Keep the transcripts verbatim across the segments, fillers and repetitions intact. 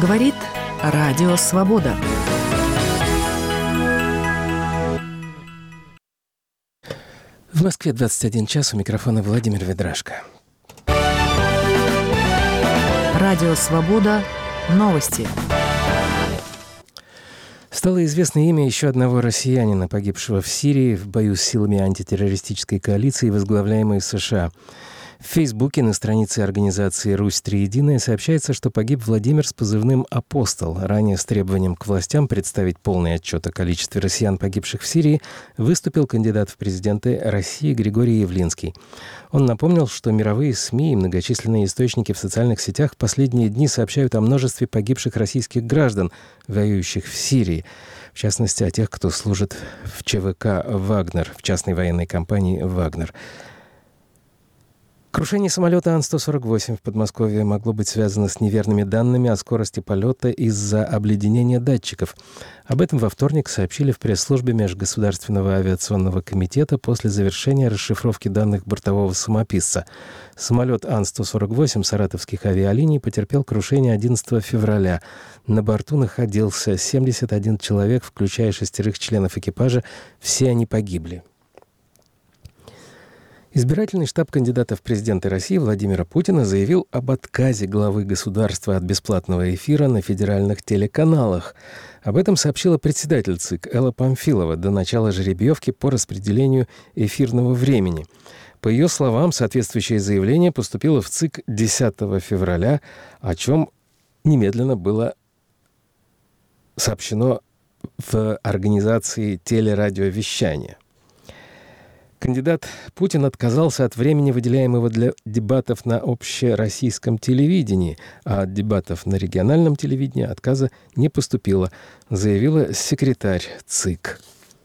Говорит Радио Свобода. В Москве двадцать один час, у микрофона Владимир Ведрашко. Радио Свобода. Новости. Стало известно имя еще одного россиянина, погибшего в Сирии в бою с силами антитеррористической коалиции, возглавляемой США. В Фейсбуке на странице организации «Русь Триединая» сообщается, что погиб Владимир с позывным «Апостол». Ранее с требованием к властям представить полный отчет о количестве россиян, погибших в Сирии, выступил кандидат в президенты России Григорий Явлинский. Он напомнил, что мировые СМИ и многочисленные источники в социальных сетях в последние дни сообщают о множестве погибших российских граждан, воюющих в Сирии. В частности, о тех, кто служит в ЧВК «Вагнер», в частной военной компании «Вагнер». Крушение самолета Ан сто сорок восемь в Подмосковье могло быть связано с неверными данными о скорости полета из-за обледенения датчиков. Об этом во вторник сообщили в пресс-службе Межгосударственного авиационного комитета после завершения расшифровки данных бортового самописца. Самолет Ан сто сорок восемь саратовских авиалиний потерпел крушение одиннадцатого февраля. На борту находился семьдесят один человек, включая шестерых членов экипажа. Все они погибли. Избирательный штаб кандидата в президенты России Владимира Путина заявил об отказе главы государства от бесплатного эфира на федеральных телеканалах. Об этом сообщила председатель ЦИК Элла Памфилова до начала жеребьевки по распределению эфирного времени. По ее словам, соответствующее заявление поступило в ЦИК десятого февраля, о чем немедленно было сообщено в организации телерадиовещания. Кандидат Путин отказался от времени, выделяемого для дебатов на общероссийском телевидении, а от дебатов на региональном телевидении отказа не поступило, заявила секретарь ЦИК.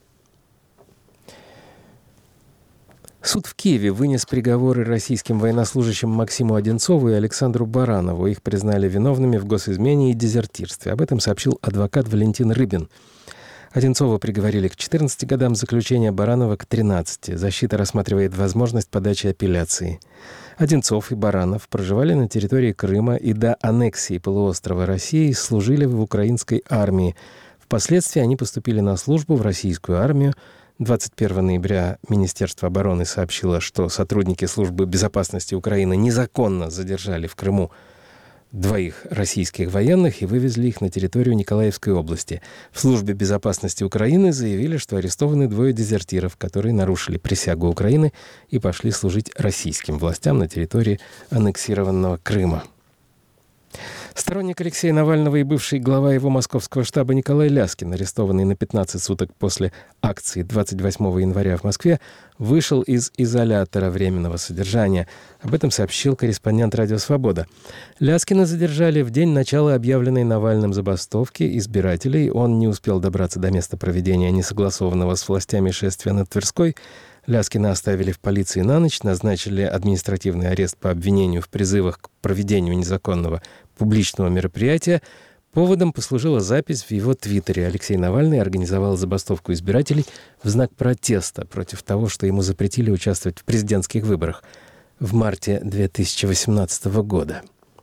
Суд в Киеве вынес приговоры российским военнослужащим Максиму Одинцову и Александру Баранову. Их признали виновными в госизмене и дезертирстве. Об этом сообщил адвокат Валентин Рыбин. Одинцова приговорили к четырнадцати годам заключения, Баранова к тринадцати. Защита рассматривает возможность подачи апелляции. Одинцов и Баранов проживали на территории Крыма и до аннексии полуострова России служили в украинской армии. Впоследствии они поступили на службу в российскую армию. двадцать первого ноября Министерство обороны сообщило, что сотрудники службы безопасности Украины незаконно задержали в Крыму двоих российских военных и вывезли их на территорию Николаевской области. В службе безопасности Украины заявили, что арестованы двое дезертиров, которые нарушили присягу Украины и пошли служить российским властям на территории аннексированного Крыма. Сторонник Алексея Навального и бывший глава его московского штаба Николай Ляскин, арестованный на пятнадцать суток после акции двадцать восьмого января в Москве, вышел из изолятора временного содержания. Об этом сообщил корреспондент «Радио Свобода». Ляскина задержали в день начала объявленной Навальным забастовки избирателей. Он не успел добраться до места проведения несогласованного с властями шествия на Тверской. Ляскина оставили в полиции на ночь, назначили административный арест по обвинению в призывах к проведению незаконного публичного мероприятия. Поводом послужила запись в его твиттере. Алексей Навальный организовал забастовку избирателей в знак протеста против того, что ему запретили участвовать в президентских выборах в марте две тысячи восемнадцатого года.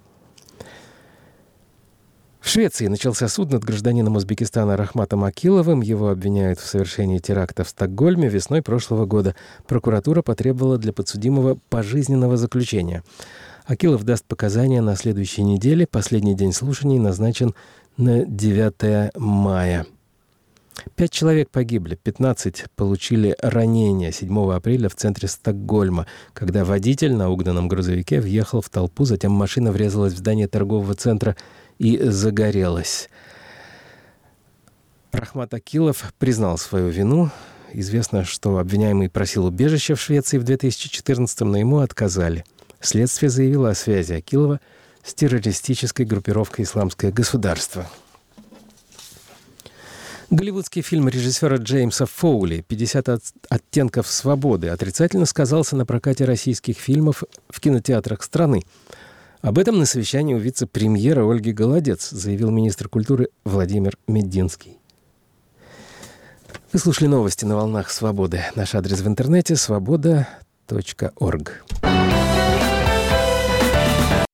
В Швеции начался суд над гражданином Узбекистана Рахматом Акиловым. Его обвиняют в совершении теракта в Стокгольме весной прошлого года. Прокуратура потребовала для подсудимого пожизненного заключения. Акилов даст показания на следующей неделе. Последний день слушаний назначен на девятое мая. Пять человек погибли, пятнадцать получили ранения седьмого апреля в центре Стокгольма, когда водитель на угнанном грузовике въехал в толпу, затем машина врезалась в здание торгового центра и загорелась. Рахмат Акилов признал свою вину. Известно, что обвиняемый просил убежища в Швеции в две тысячи четырнадцатом, но ему отказали. Следствие заявило о связи Акилова с террористической группировкой «Исламское государство». Голливудский фильм режиссера Джеймса Фоули «пятьдесят оттенков свободы» отрицательно сказался на прокате российских фильмов в кинотеатрах страны. Об этом на совещании у вице-премьера Ольги Голодец заявил министр культуры Владимир Мединский. Вы слушали новости на волнах «Свободы». Наш адрес в интернете — свобода точка орг.